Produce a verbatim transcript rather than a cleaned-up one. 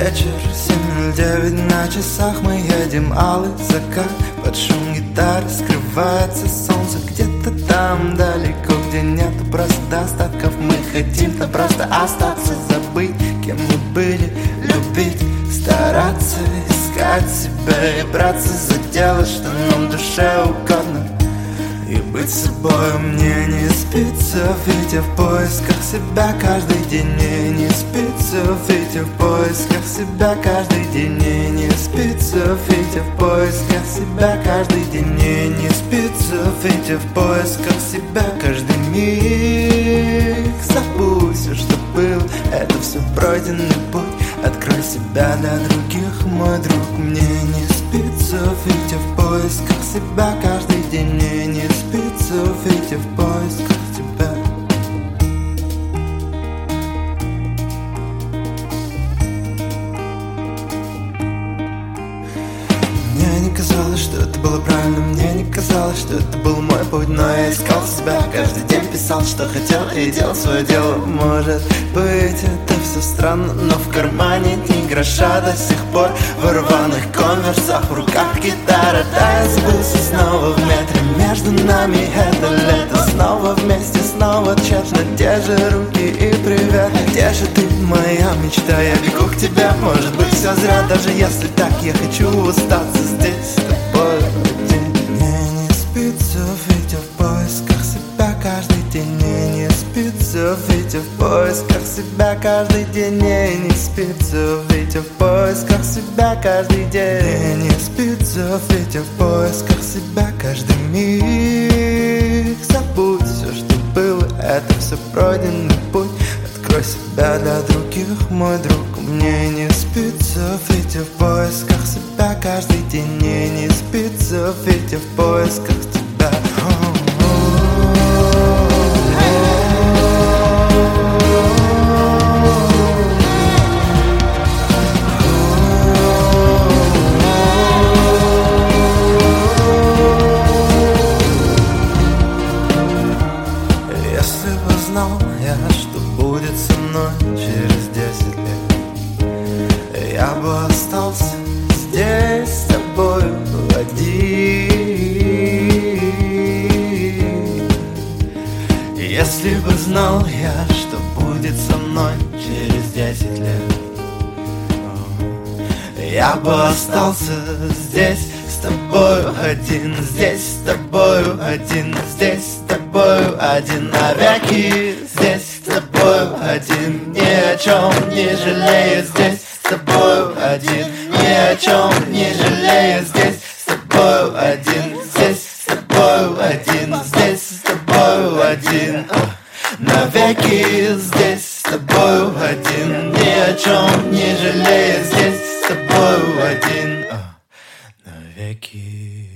вечер, семь ноль девять на часах. Мы едем, алый закат, под шум гитары скрывается солнце. Где-то там далеко, где нету просто остатков. Мы хотим-то просто остаться, забыть, кем мы были, любить, стараться, искать себя и браться за дело, что нам в душе угодно. И быть собой мне не спится, ведь я в поисках себя каждый день. Мне не спится, ведь я в поисках себя каждый день. Мне не спится, ведь я в поисках себя каждый день. Мне не спится, ведь я в поисках себя каждый миг. Забудь все, что было, это все пройденный путь. Открой себя для других, мой друг. Мне не спится, ведь я в поисках себя каждый день. Мне не спится, ведь я в поисках тебя. Мне не казалось, что это было правильно. Мне не казалось, что это был мой путь. Но я искал себя, каждый день писал, что хотел, и делал свое дело. Может быть, это все странно, но в кармане ни гроша до сих пор. В рваных конверсах, в руках гитара. Да, я сбылся снова в метре между нами. Это лето, снова вместе, снова тщетно. Те же руки и привет. Где же ты, моя мечта? Я бегу к тебе, может быть, все зря. Даже если так, я хочу остаться здесь с тобой один. Мне не спится, ведь я в поисках себя каждый день. Мне не спится, ведь я в поисках себя каждый день. Мне не спится, ведь я в поисках себя каждый день. Мне не спится, ведь я в поисках себя каждый миг. Забудь все, что было, это все пройденный путь. Открой себя для других, мой друг. Мне не спится, ведь я в поисках себя каждый день. Мне не спится, ведь я в поисках тебя. Если бы знал я, что будет со мной через десять лет, я бы остался здесь с тобою один. Если бы знал я, что будет со мной через десять лет, я бы остался здесь с тобою один. Здесь с тобою один. Здесь с тобою один навеки. Здесь с тобою один. Ни о чем не жалею. Здесь с тобою один. Ни о чем не жалею. Здесь с тобою один. Здесь с тобою один. Здесь с тобою один. Навеки здесь с тобою один. Ни о чем не жалею. Здесь с тобою один. Навеки.